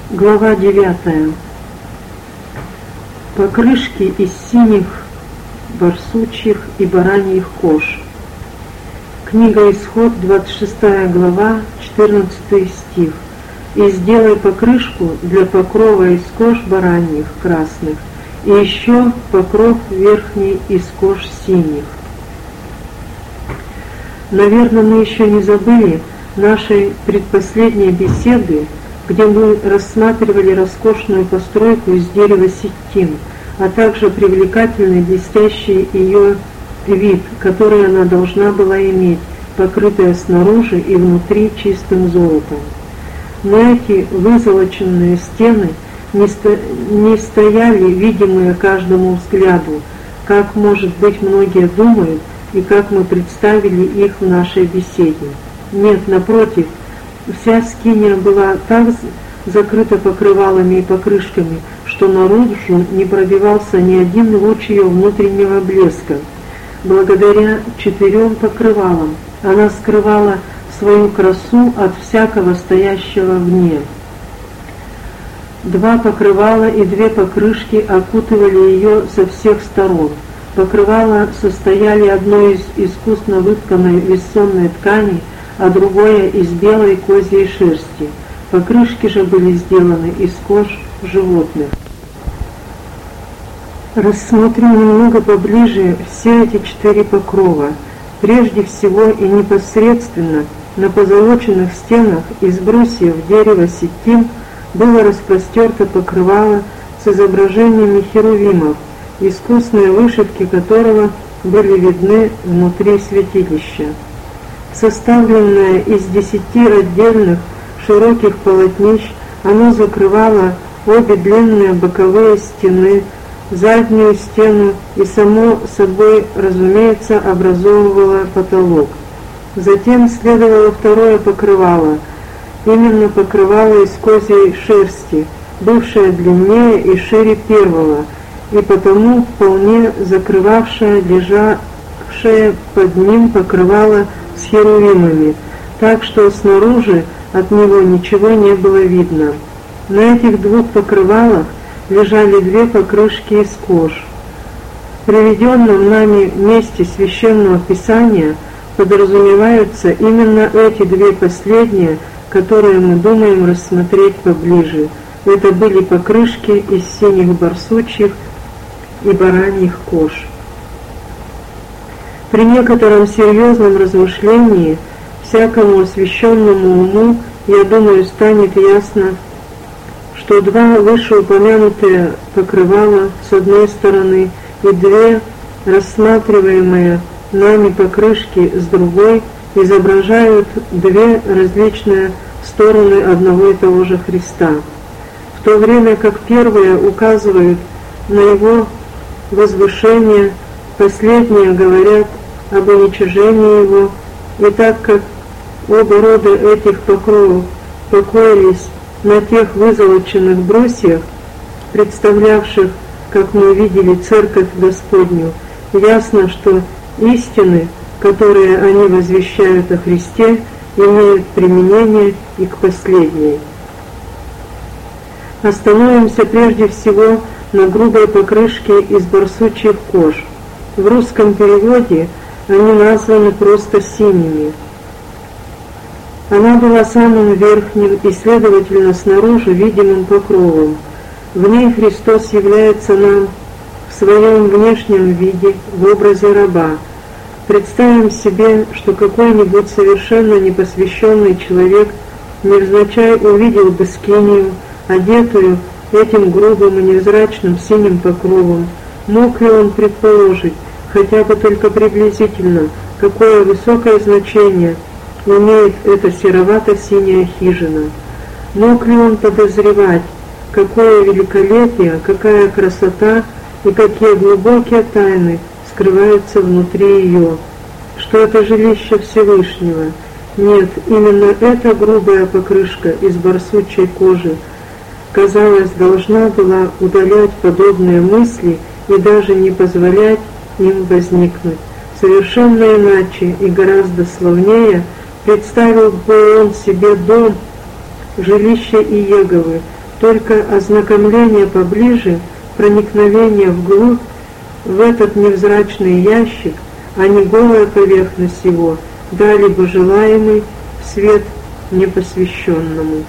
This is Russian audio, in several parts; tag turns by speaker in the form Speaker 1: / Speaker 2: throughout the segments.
Speaker 1: Глава 9. Покрышки из синих барсучьих и бараньих кож. Книга Исход, 26 глава, 14 стих. «И сделай покрышку для покрова из кож бараньих красных, и еще покров верхний из кож синих». Наверное, мы еще не забыли нашей предпоследней беседы, где мы рассматривали роскошную постройку из дерева ситим, а также привлекательный блестящий ее вид, который она должна была иметь, покрытая снаружи и внутри чистым золотом. Но эти вызолоченные стены не стояли видимые каждому взгляду, как, может быть, многие думают, и как мы представили их в нашей беседе. Нет, напротив, вся скиния была так закрыта покрывалами и покрышками, что наружу не пробивался ни один луч ее внутреннего блеска. Благодаря 4 покрывалам она скрывала свою красу от всякого стоящего вне. 2 покрывала и 2 покрышки окутывали ее со всех сторон. Покрывала состояли одно из искусно вытканной вессонной ткани, а другое из белой козьей шерсти. Покрышки же были сделаны из кож животных. Рассмотрим немного поближе все эти 4 покрова. Прежде всего и непосредственно на позолоченных стенах из брусьев дерева ситим было распростерто покрывало с изображениями херувимов, искусные вышивки которого были видны внутри святилища. Составленное из 10 отдельных широких полотнищ, оно закрывало обе длинные боковые стены, заднюю стену и, само собой, разумеется, образовывало потолок. Затем следовало второе покрывало, именно покрывало из козьей шерсти, бывшее длиннее и шире первого, и потому вполне закрывавшее лежавшее под ним покрывало с херувимами, так что снаружи от него ничего не было видно. На этих 2 покрывалах лежали 2 покрышки из кож. В приведенном нами месте Священного Писания подразумеваются именно эти 2 последние, которые мы думаем рассмотреть поближе. Это были покрышки из синих барсучьих и бараньих кож. При некотором серьезном размышлении всякому освященному уму, я думаю, станет ясно, что 2 вышеупомянутые покрывала с одной стороны и 2 рассматриваемые нами покрышки с другой изображают 2 различные стороны одного и того же Христа, в то время как первые указывают на его возвышение, последние говорят об уничижении его, и так как оба рода этих покровов покоились на тех вызолоченных брусьях, представлявших, как мы видели, Церковь Господню, ясно, что истины, которые они возвещают о Христе, имеют применение и к последней. Остановимся прежде всего на грубой покрышке из барсучьих кож. В русском переводе они названы просто синими. Она была самым верхним и, следовательно, снаружи видимым покровом. В ней Христос является нам в своем внешнем виде, в образе раба. Представим себе, что какой-нибудь совершенно непосвященный человек невзначай увидел бы скинию, одетую этим грубым и невзрачным синим покровом. Мог ли он предположить, хотя бы только приблизительно, какое высокое значение имеет эта серовато-синяя хижина? Мог ли он подозревать, какое великолепие, какая красота и какие глубокие тайны скрываются внутри ее? Что это жилище Всевышнего? Нет, именно эта грубая покрышка из барсучьей кожи, казалось, должна была удалять подобные мысли и даже не позволять им возникнуть. Совершенно иначе и гораздо славнее представил бы он себе дом, жилище Иеговы, только ознакомление поближе, проникновение вглубь в этот невзрачный ящик, а не голая поверхность его, дали бы желаемый свет непосвященному.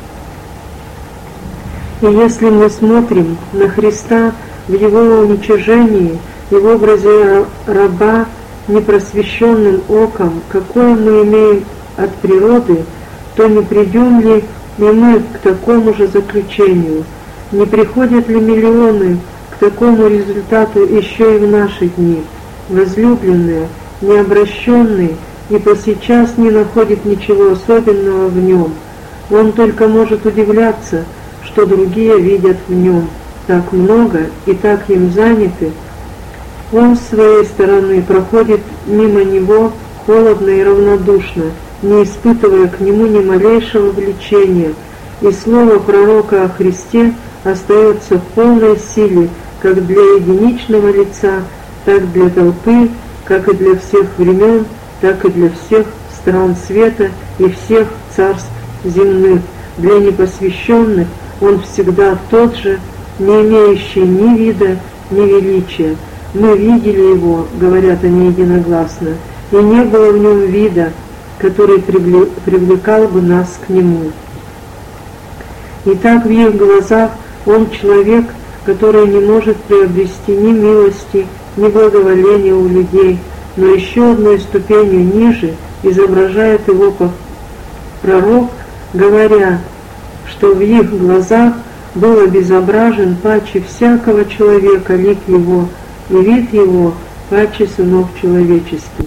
Speaker 1: И если мы смотрим на Христа в Его уничижении и в образе раба непросвещенным оком, какое мы имеем от природы, то не придем ли и мы к такому же заключению? Не приходят ли миллионы к такому результату еще и в наши дни? Возлюбленные, необращенный, и по сейчас не находит ничего особенного в нем. Он только может удивляться, что другие видят в нем так много и так им заняты. Он с своей стороны проходит мимо него холодно и равнодушно, не испытывая к нему ни малейшего влечения, и слово пророка о Христе остается в полной силе как для единичного лица, так для толпы, как и для всех времен, так и для всех стран света и всех царств земных. Для непосвященных он всегда тот же, не имеющий ни вида, ни величия. Мы видели его, говорят они единогласно, и не было в нем вида, который привлекал бы нас к нему. Итак, в их глазах он человек, который не может приобрести ни милости, ни благоволения у людей, но еще одной ступенью ниже изображает его пророк, говоря, что в их глазах был обезображен паче всякого человека лик его, и вид его паче сынов человеческих.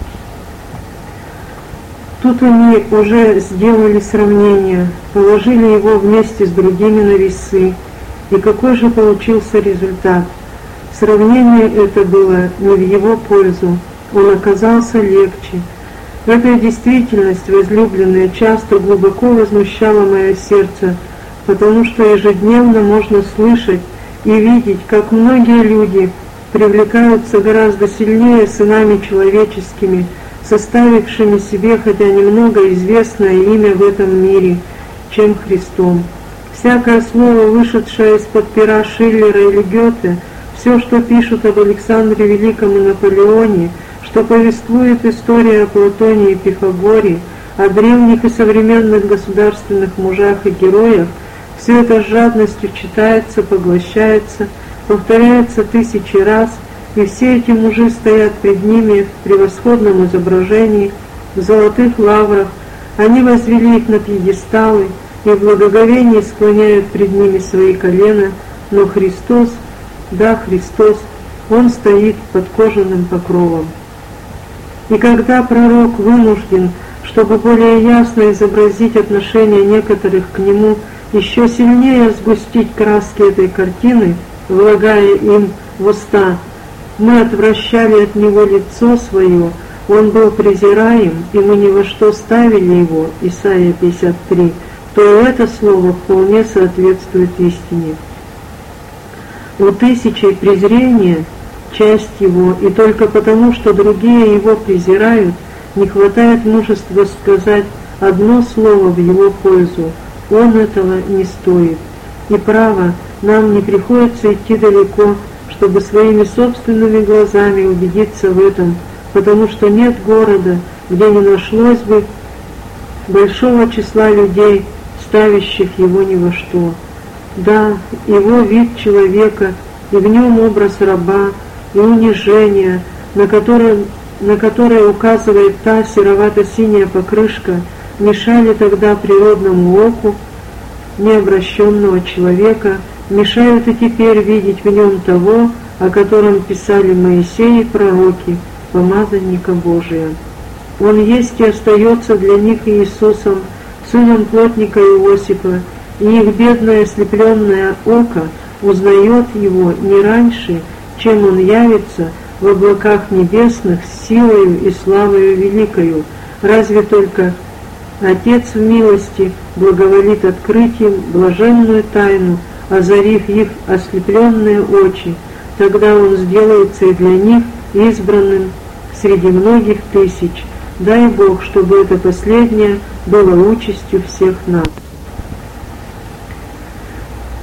Speaker 1: Тут они уже сделали сравнение, положили его вместе с другими на весы, и какой же получился результат? Сравнение это было не в его пользу, он оказался легче. Эта действительность, возлюбленная, часто глубоко возмущала мое сердце, потому что ежедневно можно слышать и видеть, как многие люди привлекаются гораздо сильнее сынами человеческими, составившими себе хотя немного известное имя в этом мире, чем Христом. Всякое слово, вышедшее из-под пера Шиллера или Гёте, все, что пишут об Александре Великом и Наполеоне, что повествует история о Платоне и Пифагоре, о древних и современных государственных мужах и героях, все это с жадностью читается, поглощается, повторяется тысячи раз, и все эти мужи стоят пред ними в превосходном изображении, в золотых лаврах, они возвели их на пьедесталы и в благоговении склоняют пред ними свои колена, но Христос, да, Христос, Он стоит под кожаным покровом. И когда пророк вынужден, чтобы более ясно изобразить отношение некоторых к нему, еще сильнее сгустить краски этой картины, влагая им в уста: «Мы отвращали от него лицо свое, он был презираем, и мы ни во что ставили его», Исайя 53, то это слово вполне соответствует истине. У тысячи презрения часть его, и только потому, что другие его презирают, не хватает мужества сказать одно слово в его пользу. Он этого не стоит. И право, нам не приходится идти далеко, чтобы своими собственными глазами убедиться в этом, потому что нет города, где не нашлось бы большого числа людей, ставящих его ни во что. Да, его вид человека, и в нем образ раба, и унижение, на которое указывает та серовато-синяя покрышка, мешали тогда природному оку необращенного человека, мешают и теперь видеть в нем того, о котором писали Моисей и пророки, помазанника Божия. Он есть и остается для них Иисусом, сыном плотника Иосифа, и их бедное ослепленное око узнает его не раньше, чем он явится в облаках небесных с силою и славою великою. Разве только Отец в милости благоволит открыть им блаженную тайну, озарив их ослепленные очи, тогда он сделается и для них избранным среди многих тысяч. Дай Бог, чтобы это последнее было участью всех нас.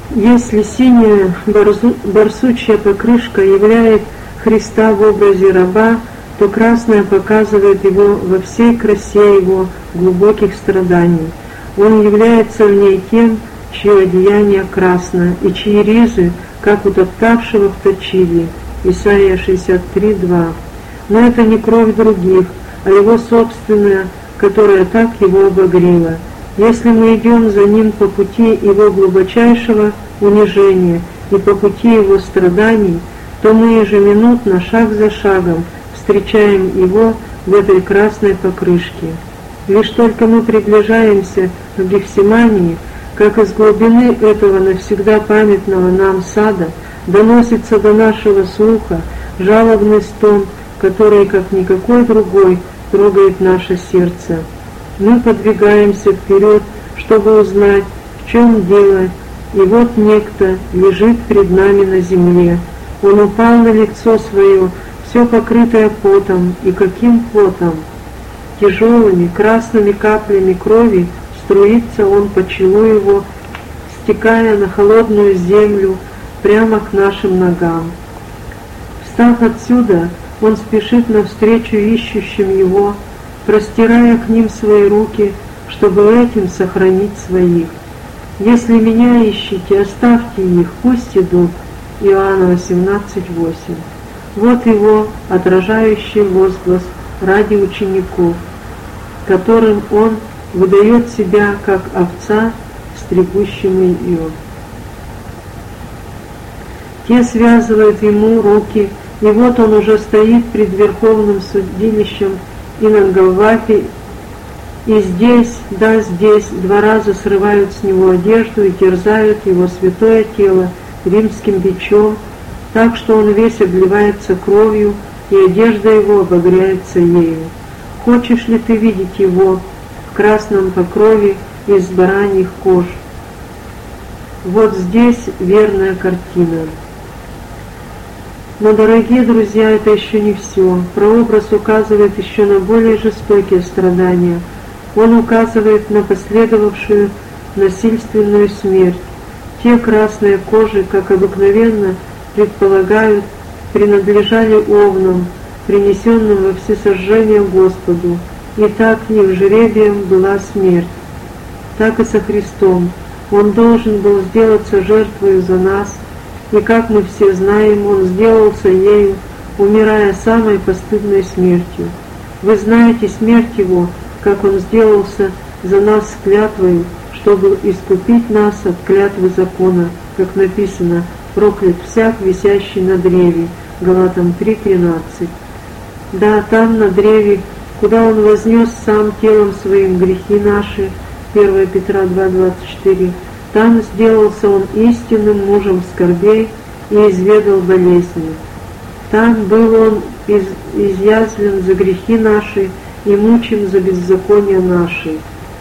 Speaker 1: Если синяя барсучья покрышка являет Христа в образе раба, то красная показывает его во всей красе его глубоких страданий. Он является в ней тем, чье одеяние красно, и чьи ризы, как утоптавшего в точиле. Исайя 63:2. Но это не кровь других, а его собственная, которая так его обогрела. Если мы идем за ним по пути его глубочайшего унижения и по пути его страданий, то мы ежеминутно, шаг за шагом, встречаем его в этой красной покрышке. Лишь только мы приближаемся к Гефсимании, как из глубины этого навсегда памятного нам сада доносится до нашего слуха жалобный стон, который, как никакой другой, трогает наше сердце. Мы подвигаемся вперед, чтобы узнать, в чем дело, и вот некто лежит пред нами на земле. Он упал на лицо свое, все покрытое потом, и каким потом? Тяжелыми красными каплями крови струится он по челу его, стекая на холодную землю прямо к нашим ногам. Встав отсюда, он спешит навстречу ищущим его, простирая к ним свои руки, чтобы этим сохранить своих. «Если меня ищете, оставьте их, пусть идут». Иоанна 18:8. Вот его отражающий возглас ради учеников, которым он выдает себя как овца, стригущему ее. Те связывают ему руки, и вот он уже стоит пред верховным судилищем и на Голгофе, и здесь, да здесь, 2 раза срывают с него одежду и терзают его святое тело римским бичом, так что он весь обливается кровью, и одежда его обогряется ею. Хочешь ли ты видеть его в красном покрове из бараньих кож? Вот здесь верная картина. Но, дорогие друзья, это еще не все. Прообраз указывает еще на более жестокие страдания. Он указывает на последовавшую насильственную смерть. Те красные кожи, как обыкновенно предполагают, принадлежали овнам, принесенным во всесожжение Господу, и так их жребием была смерть. Так и со Христом. Он должен был сделаться жертвою за нас, и, как мы все знаем, Он сделался ею, умирая самой постыдной смертью. Вы знаете смерть Его, как Он сделался за нас клятвою, чтобы искупить нас от клятвы закона, как написано: «Проклят всяк, висящий на древе». Галатам 3:13. Да, там на древе, куда Он вознес сам телом своим грехи наши, 1 Петра 2:24, там сделался Он истинным мужем скорбей и изведал болезни. Там был Он изъязвлен за грехи наши и мучим за беззакония наши.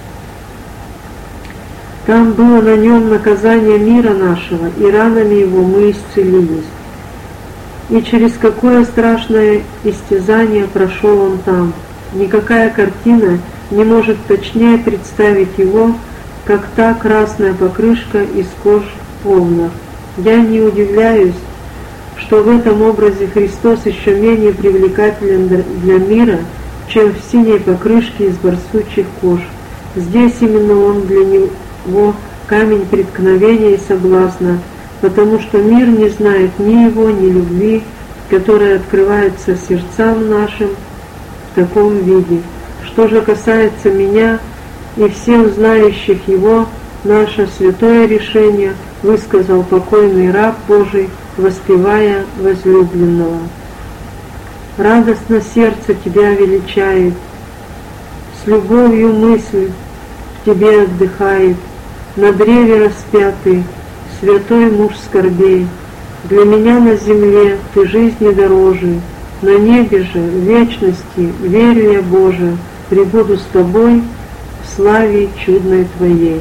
Speaker 1: Там было на Нем наказание мира нашего, и ранами Его мы исцелились. И через какое страшное истязание прошел Он там. Никакая картина не может точнее представить Его, как та красная покрышка из кож овнов. Я не удивляюсь, что в этом образе Христос еще менее привлекателен для мира, чем в синей покрышке из барсучьих кож. Здесь именно Он для него камень преткновения и соблазна, потому что мир не знает ни Его, ни любви, которая открывается сердцам нашим в таком виде. Что же касается меня и всех знающих Его, наше святое решение высказал покойный раб Божий, воспевая возлюбленного. Радостно сердце Тебя величает, с любовью мысль в Тебе отдыхает, на древе распятый, святой муж скорбей. Для меня на земле Ты жизни дороже, на небе же, в вечности, верю я, Боже, пребуду с Тобой в славе чудной Твоей.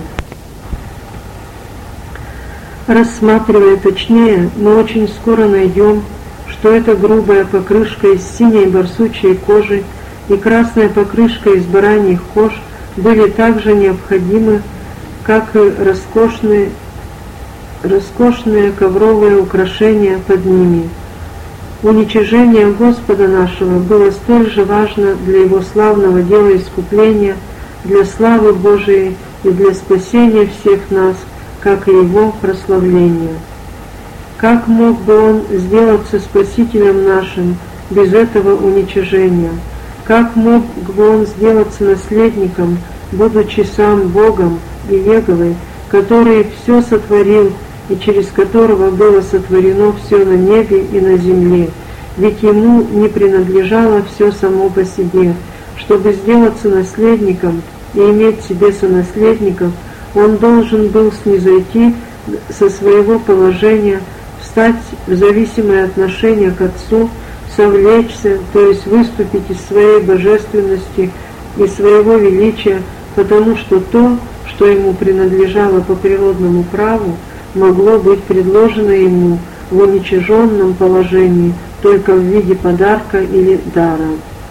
Speaker 1: Рассматривая точнее, мы очень скоро найдем, что эта грубая покрышка из синей барсучьей кожи и красная покрышка из бараньих кож были так же необходимы, как и роскошный роскошные ковровые украшения под ними. Уничижение Господа нашего было столь же важно для Его славного дела искупления, для славы Божией и для спасения всех нас, как и Его прославление. Как мог бы Он сделаться Спасителем нашим без этого уничижения? Как мог бы Он сделаться наследником, будучи сам Богом и Еговой, который все сотворил и через которого было сотворено все на небе и на земле? Ведь Ему не принадлежало все само по себе. Чтобы сделаться наследником и иметь себе сонаследников, Он должен был снизойти со своего положения, встать в зависимое отношение к Отцу, совлечься, то есть выступить из своей божественности и своего величия, потому что то, что Ему принадлежало по природному праву, могло быть предложено Ему в уничиженном положении, только в виде подарка или дара.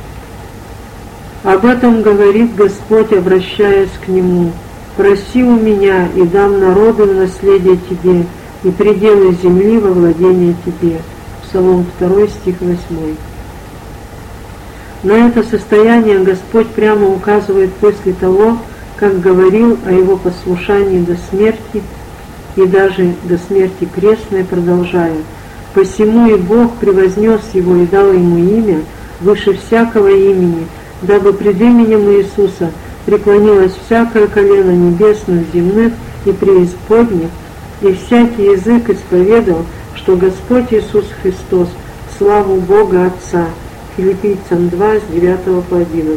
Speaker 1: Об этом говорит Господь, обращаясь к Нему: «Проси у Меня, и дам народы в наследие Тебе, и пределы земли во владение Тебе». Псалом 2, стих 8. На это состояние Господь прямо указывает после того, как говорил о Его послушании до смерти, и даже до смерти крестной, продолжая: «Посему и Бог превознес Его и дал Ему имя выше всякого имени, дабы пред именем Иисуса преклонилось всякое колено небесных, земных и преисподних, и всякий язык исповедал, что Господь Иисус Христос, славу Бога Отца». Филиппийцам 2, с 9 по 11.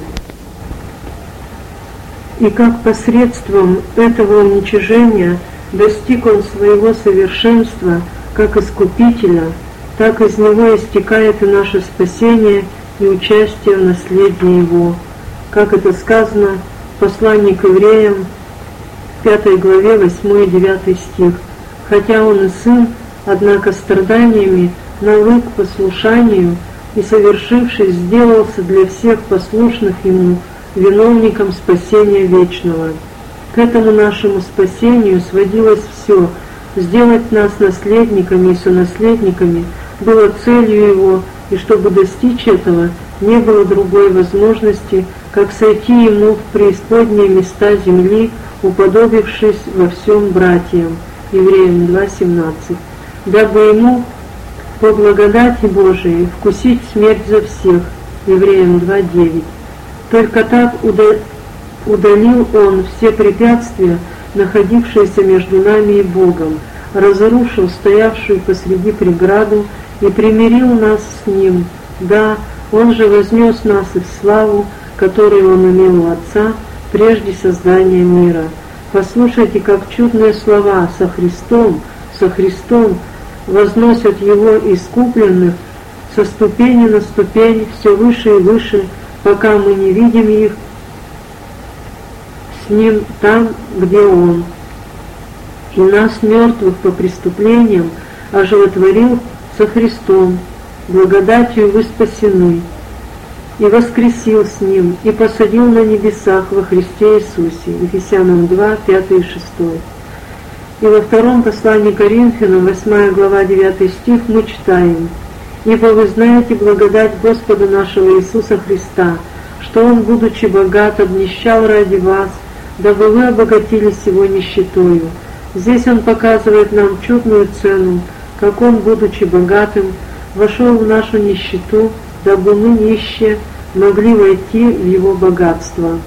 Speaker 1: И как посредством этого уничижения достиг Он своего совершенства как Искупителя, так из Него истекает и наше спасение и участие в наследии Его, как это сказано в послании к Евреям, 5 главе, 8 и 9 стих. «Хотя Он и Сын, однако страданиями навык к послушанию, и, совершившись, сделался для всех послушных Ему виновником спасения вечного». К этому нашему спасению сводилось все. Сделать нас наследниками и сонаследниками было целью Его, и чтобы достичь этого, не было другой возможности, как сойти Ему в преисподние места земли, уподобившись во всем братьям. Евреям 2:17. Дабы Ему по благодати Божией вкусить смерть за всех. Евреям 2:9. Только так удалил Он все препятствия, находившиеся между нами и Богом, разрушил стоявшую посреди преграду и примирил нас с Ним. Да, Он же вознес нас и в славу, которую Он имел у Отца прежде создания мира. Послушайте, как чудные слова со Христом возносят Его искупленных со ступени на ступень все выше и выше, пока мы не видим их с Ним там, где Он. И нас, мертвых по преступлениям, оживотворил со Христом, благодатью вы спасены, и воскресил с Ним, и посадил на небесах во Христе Иисусе. Ефесянам 2, 5 и 6. И во втором послании к Коринфянам, 8 глава, 9 стих, мы читаем: «Ибо вы знаете благодать Господа нашего Иисуса Христа, что Он, будучи богат, обнищал ради вас, дабы вы обогатились Его нищетою». Здесь Он показывает нам чудную цену, как Он, будучи богатым, вошел в нашу нищету, дабы мы, нищие, могли войти в Его богатство.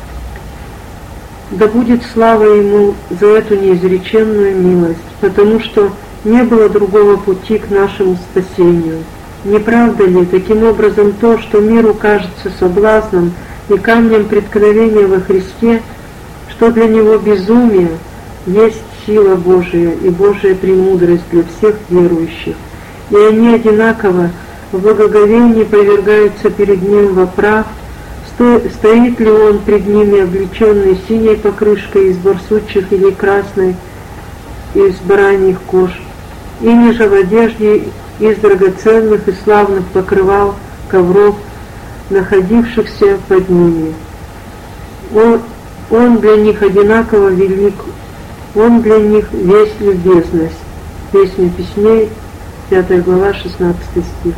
Speaker 1: Да будет слава Ему за эту неизреченную милость, потому что не было другого пути к нашему спасению. Не правда ли, таким образом, то, что миру кажется соблазном и камнем преткновения во Христе, что для него безумие, есть сила Божия и Божия премудрость для всех верующих, и они одинаково в благоговении повергаются перед Ним во прах, стоит ли Он пред ними облеченный синей покрышкой из барсучьих или красной из бараньих кож, или же в одежде из драгоценных и славных покрывал ковров, находившихся под ними. Он для них одинаково велик Он для них весь любезность. Песня Песней, 5 глава, 16 стих.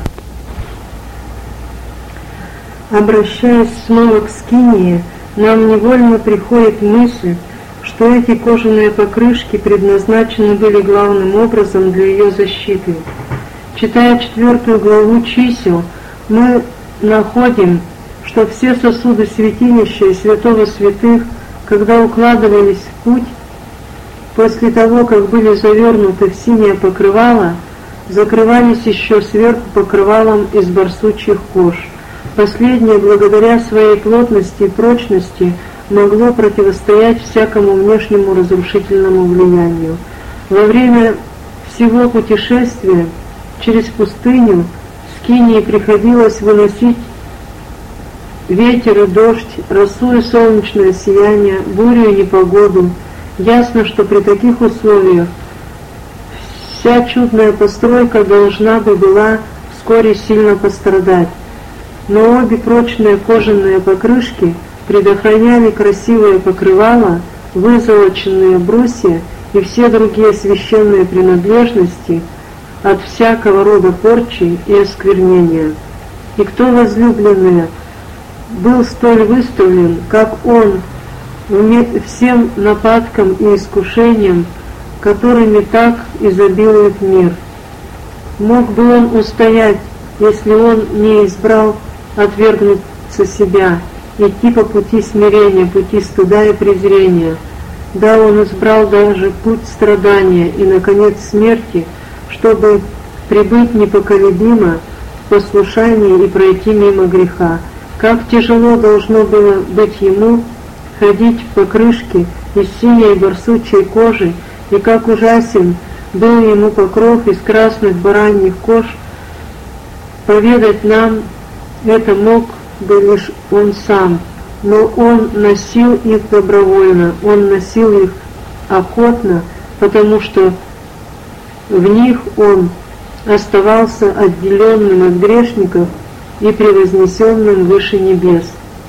Speaker 1: Обращаясь снова к скинии, нам невольно приходит мысль, что эти кожаные покрышки предназначены были главным образом для ее защиты. Читая 4 главу чисел, мы находим, что все сосуды святилища и святого святых, когда укладывались в путь, после того, как были завернуты в синее покрывало, закрывались еще сверху покрывалом из барсучьих кож. Последнее, благодаря своей плотности и прочности, могло противостоять всякому внешнему разрушительному влиянию. Во время всего путешествия через пустыню скинии приходилось выносить ветер и дождь, росу и солнечное сияние, бурю и непогоду. Ясно, что при таких условиях вся чудная постройка должна бы была вскоре сильно пострадать. Но обе прочные кожаные покрышки предохраняли красивые покрывала, вызолоченные брусья и все другие священные принадлежности от всякого рода порчи и осквернения. И кто, возлюбленный, был столь выставлен, как он, всем нападкам и искушениям, которыми так изобилует мир? Мог бы он устоять, если он не избрал отвергнуться себя, идти по пути смирения, пути стыда и презрения? Да, он избрал даже путь страдания и, наконец, смерти, чтобы прибыть непоколебимо в послушании и пройти мимо греха. Как тяжело должно было быть ему ходить в покрышке из синей барсучьей кожи, и как ужасен был ему покров из красных бараньих кож. Поведать нам это мог бы лишь он сам, но он носил их добровольно, он носил их охотно, потому что в них он оставался отделенным от грешников и превознесенным выше небес.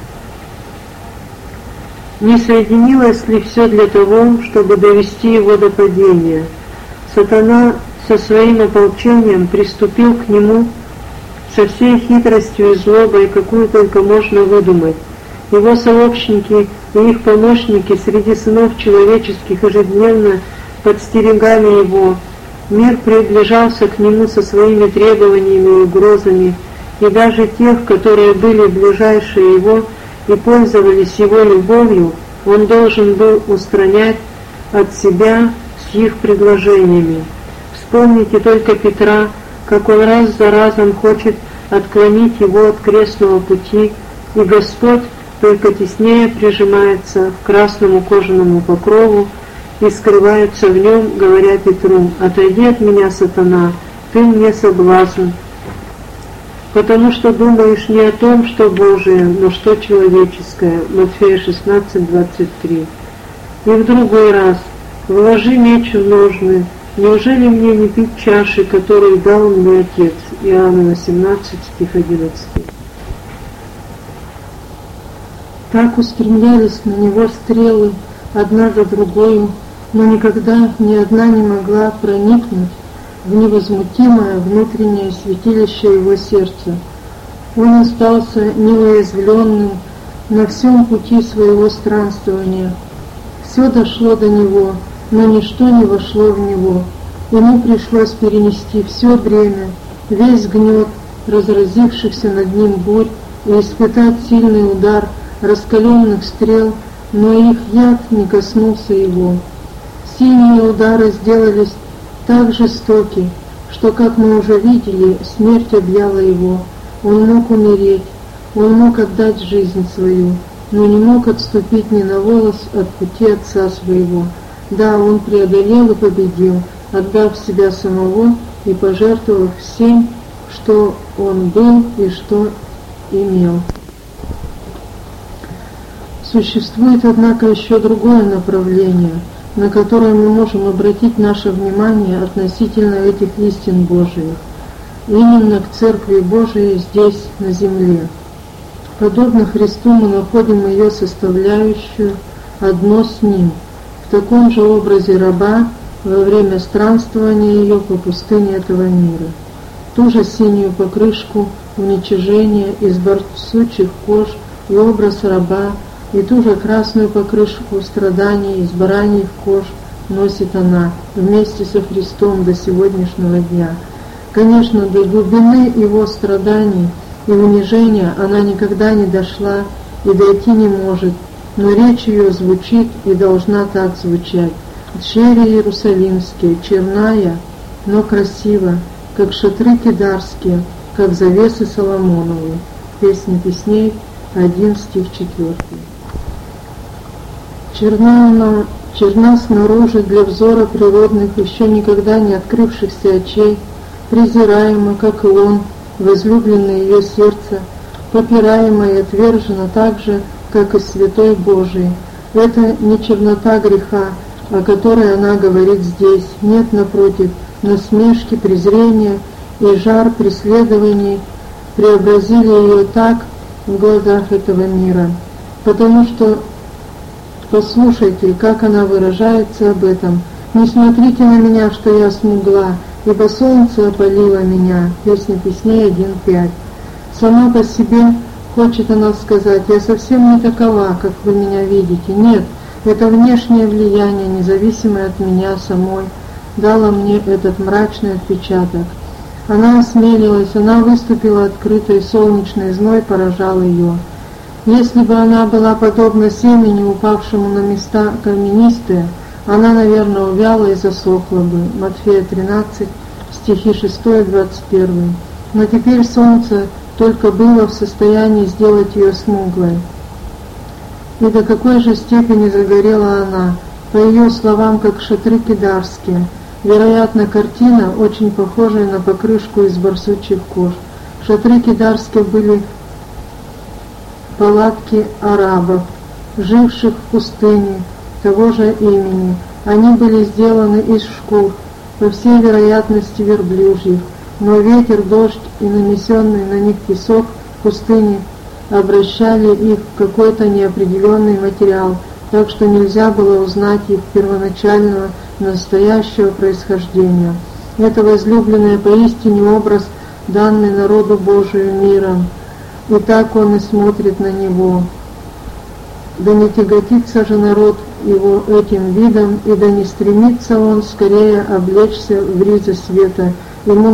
Speaker 1: Не соединилось ли все для того, чтобы довести его до падения? Сатана со своим ополчением приступил к нему со всей хитростью и злобой, какую только можно выдумать. Его сообщники и их помощники среди сынов человеческих ежедневно подстерегали его. Мир приближался к нему со своими требованиями и угрозами, и даже тех, которые были ближайшие его и пользовались его любовью, он должен был устранять от себя с их предложениями. Вспомните только Петра, как он раз за разом хочет отклонить его от крестного пути, и Господь только теснее прижимается к красному кожаному покрову и скрывается в нем, говоря Петру: «Отойди от меня, сатана, ты мне соблазн, потому что думаешь не о том, что Божие, но что человеческое». Матфея 16:23. И в другой раз: «Вложи меч в ножны, неужели мне не пить чаши, которую дал мне Отец?» Иоанна 18, стих 11. Так устремлялись на него стрелы, одна за другой, но никогда ни одна не могла проникнуть в невозмутимое внутреннее святилище его сердца. Он остался неуязвленным на всем пути своего странствования. Все дошло до него, но ничто не вошло в него. Ему пришлось перенести все бремя, весь гнет разразившихся над ним бурь и испытать сильный удар раскаленных стрел, но их яд не коснулся его. Сильные удары сделались так жестоки, что, как мы уже видели, смерть объяла его. Он мог умереть, он мог отдать жизнь свою, но не мог отступить ни на волос от пути Отца своего. Да, он преодолел и победил, отдав себя самого и пожертвовав всем, что он был и что имел. Существует, однако, еще другое направление, на которое мы можем обратить наше внимание относительно этих истин Божиих, именно к Церкви Божией здесь, на земле. Подобно Христу мы находим ее составляющую одно с Ним. таком же образе раба во время странствования ее по пустыне этого мира. Ту же синюю покрышку уничижения из барсучьих кож и образ раба, и ту же красную покрышку страданий из бараньих кож носит она вместе со Христом до сегодняшнего дня. Конечно, до глубины его страданий и унижения она никогда не дошла и дойти не может, но речь ее звучит и должна так звучать. Черри иерусалимские, черная, но красиво, как шатры кедарские, как завесы Соломоновы. Песни песней, 1 стих 4. Черна снаружи для взора природных, еще никогда не открывшихся очей, презираема, как и он, возлюбленное ее сердце, попираема и отвержена так же, как и святой Божий. Это не чернота греха, о которой она говорит здесь. Нет, напротив, насмешки, презрения и жар преследований преобразили ее так в глазах этого мира. Потому что, послушайте, как она выражается об этом. «Не смотрите на меня, что я смугла, ибо солнце опалило меня». Песня песней 1.5. Сама по себе хочет она сказать: «Я совсем не такова, как вы меня видите». Нет, это внешнее влияние, независимое от меня самой, дало мне этот мрачный отпечаток. Она осмелилась, она выступила открыто, и солнечный зной поражал ее. Если бы она была подобна семени, упавшему на места каменистые, она, наверное, увяла и засохла бы. Матфея 13, стихи 6 и 21. Но теперь солнце только было в состоянии сделать ее смуглой. И до какой же степени загорела она, по ее словам, как шатры кедарские. Вероятно, картина, очень похожая на покрышку из барсучьих кож. Шатры кедарские были палатки арабов, живших в пустыне того же имени. Они были сделаны из шкур, по всей вероятности верблюжьих, но ветер, дождь и нанесенный на них песок в пустыне обращали их в какой-то неопределенный материал, так что нельзя было узнать их первоначального настоящего происхождения. Это возлюбленный поистине образ, данный народу Божию миром, и так он и смотрит на него. Да не тяготится же народ его этим видом, и да не стремится он скорее облечься в ризы света. Ему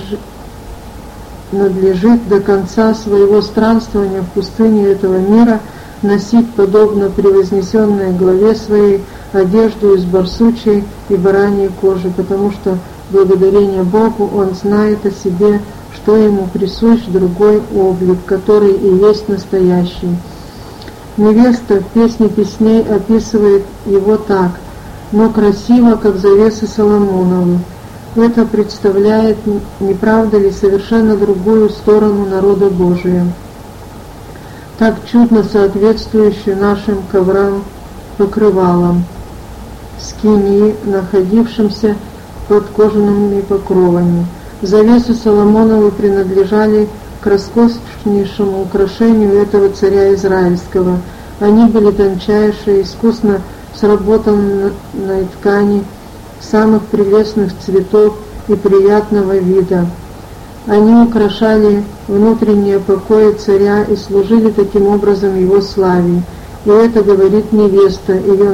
Speaker 1: надлежит до конца своего странствования в пустыне этого мира носить, подобно превознесенной главе своей, одежду из барсучьей и бараньей кожи, потому что, благодарение Богу, он знает о себе, что ему присущ другой облик, который и есть настоящий. Невеста в «Песне песней» описывает его так: «но красиво, как завесы Соломоновы». Это представляет, не правда ли, совершенно другую сторону народа Божия, так чудно соответствующую нашим коврам, покрывалам, скинии, находившимся под кожаными покровами. Завесы Соломоновы принадлежали к роскошнейшему украшению этого царя израильского. Они были тончайшие, искусно сработанной ткани, самых прелестных цветов и приятного вида. Они украшали внутренние покои царя и служили таким образом его славе. И это говорит невеста, ее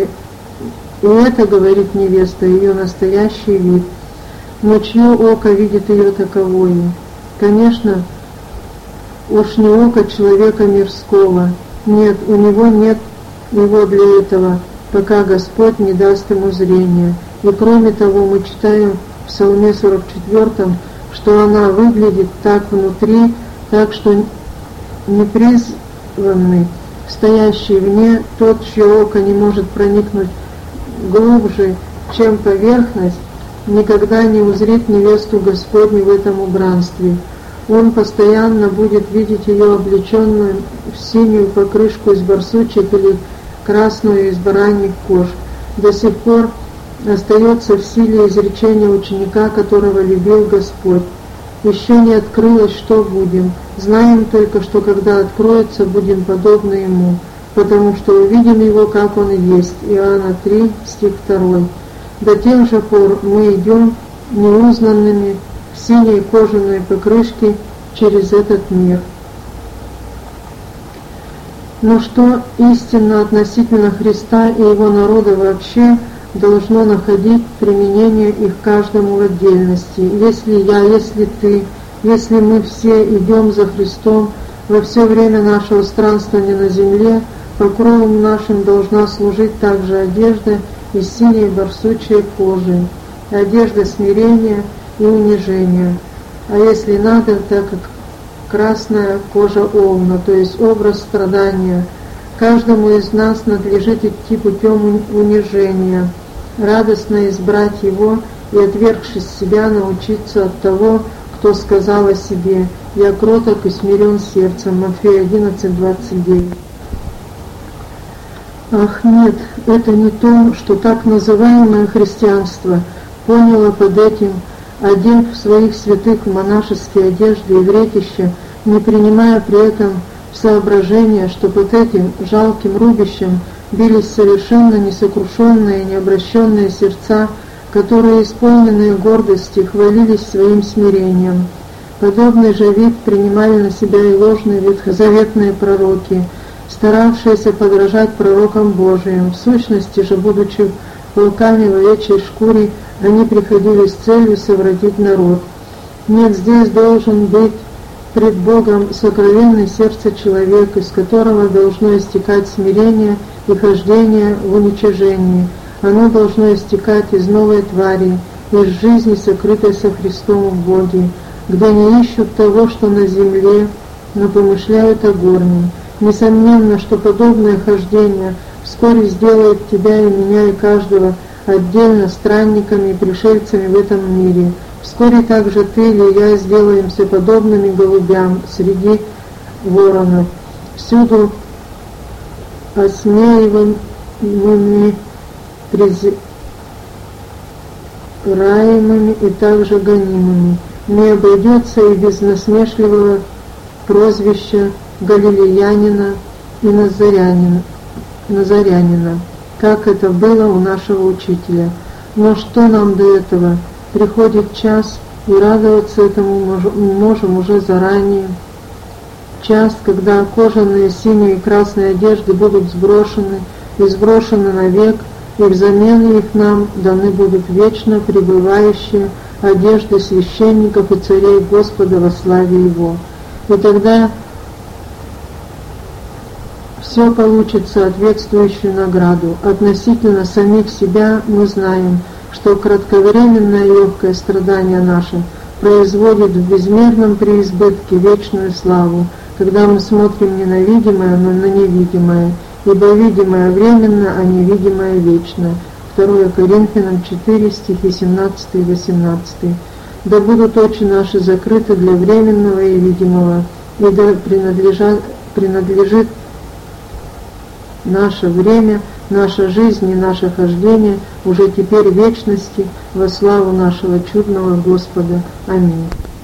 Speaker 1: настоящий вид. Но чье око видит ее таковою? Конечно, уж не око человека мирского. Нет, у него нет его для этого, пока Господь не даст ему зрения. И кроме того, мы читаем в Псалме 44, что она выглядит так внутри, так что непризванный, стоящий вне, тот, чье око не может проникнуть глубже, чем поверхность, никогда не узрит невесту Господню в этом убранстве. Он постоянно будет видеть ее облеченную в синюю покрышку из барсучьих или красную из бараньих кож. До сих пор остается в силе изречение ученика, которого любил Господь. Еще не открылось, что будем. Знаем только, что когда откроется, будем подобны Ему, потому что увидим Его, как Он и есть». Иоанна 3, стих 2. До тех же пор мы идем неузнанными в синей кожаной покрышке через этот мир. Но что истинно относительно Христа и Его народа вообще должно находить применение и к каждому в отдельности. Если я, если ты, если мы все идем за Христом, во все время нашего странствования на земле, покровом нашим должна служить также одежда из синей барсучьей кожи, одежда смирения и унижения. А если надо, так как красная кожа овна, то есть образ страдания. Каждому из нас надлежит идти путем унижения, радостно избрать его и, отвергшись себя, научиться от того, кто сказал о себе: «Я кроток и смирен сердцем». Матфея 11:29. Ах, нет, это не то, что так называемое христианство поняло под этим, одев своих святых в монашеские одежды и вретища, не принимая при этом в соображение, что под этим жалким рубищем бились совершенно несокрушенные, необращенные сердца, которые, исполненные гордости, хвалились своим смирением. Подобный же вид принимали на себя и ложные ветхозаветные пророки, старавшиеся подражать пророкам Божиим. В сущности же, будучи волками в овечьей шкуре, они приходили с целью совратить народ. Нет, здесь должен быть пред Богом сокровенное сердце человека, из которого должно истекать смирение и хождение в уничижении. Оно должно истекать из новой твари, из жизни, сокрытой со Христом в Боге, где не ищут того, что на земле, но помышляют о горнем. Несомненно, что подобное хождение вскоре сделает тебя и меня и каждого отдельно странниками и пришельцами в этом мире. Вскоре также ты или я сделаемся подобными голубям среди воронов, всюду осмеиваемыми, презираемыми и также гонимыми. Не обойдется и без насмешливого прозвища галилеянина и назарянина, как это было у нашего учителя. Но что нам до этого? Приходит час, и радоваться этому можем уже заранее. Час, когда кожаные синие и красные одежды будут сброшены и сброшены навек, и взамен их нам даны будут вечно пребывающие одежды священников и царей Господа во славе Его. И тогда все получит соответствующую награду. Относительно самих себя мы знаем, что кратковременное легкое страдание наше производит в безмерном преизбытке вечную славу, когда мы смотрим не на видимое, но на невидимое, ибо видимое временно, а невидимое вечно. 2 Коринфянам 4, стихи 17 и 18. Да будут очи наши закрыты для временного и видимого, и да принадлежит наше время, наша жизнь и наше хождение уже теперь в вечности во славу нашего чудного Господа. Аминь.